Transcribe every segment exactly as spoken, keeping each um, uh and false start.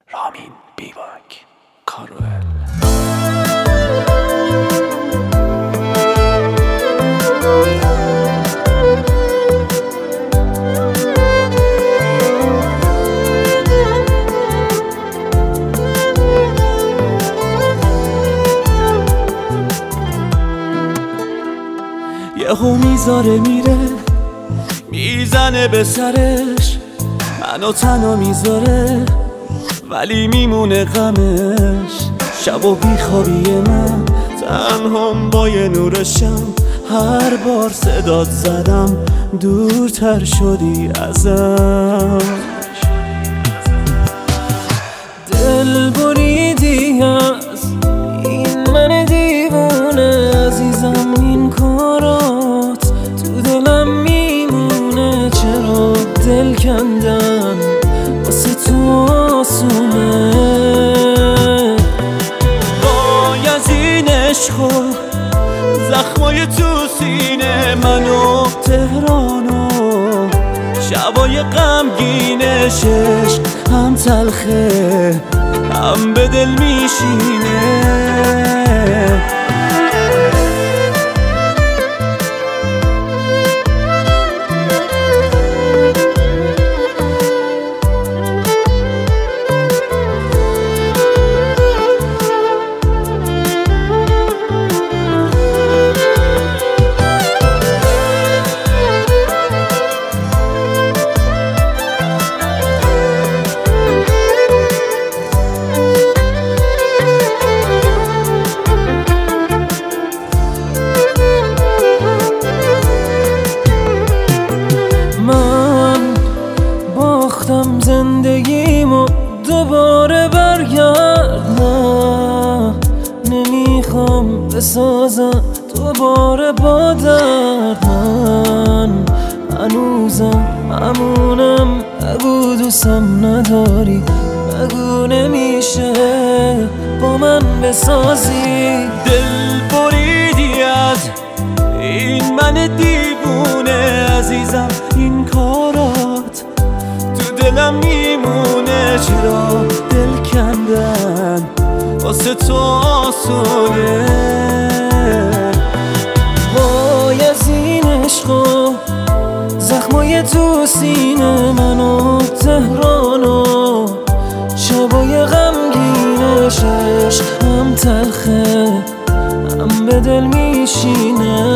رامین بیواک کارول. یهو میذاره میره میزنه به سرش، منو تنها میذاره ولی میمونه غمش. شب و بیخوابی من تنهام با یه نور شم، هر بار صدات زدم دورتر شدی ازم. دل بریدی از این من دیوونه عزیزم، این کارات تو دلم میمونه. چرا دل کندن واسه تو آسونه؟ وای از این عشق و زخمای تو سینه منو تهرانو، شبای غمگینشش هم تلخه هم به دل میشینه. زندگیمو دوباره برگرد، نه نمیخوام بسازم دوباره با درد. من هنوزم همونم، بگو دوستم نداری، بگو نمیشه با من بسازی. دل بریدی از این من دیوونه عزیزم، این کارات دلم میمونه. چرا دل کندن واسه تو آسونه؟ وای از این عشق و زخمای تو سینه منو تهرانو، شبای غمگینشش هم تلخه هم به دل میشینه.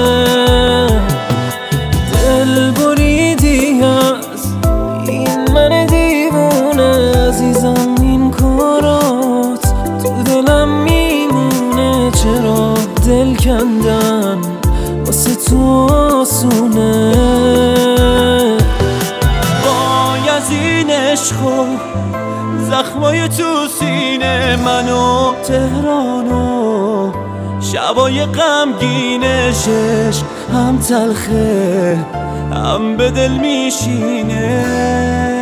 دل بریدی از من دیوونه عزیزم، این کارات تو دلم میمونه. چرا دل کندن واسه تو آسونه؟ وای از این عشق و زخمای تو سینه منو تهرانو، شبای غمگینشش هم تلخه هم به دل میشینه.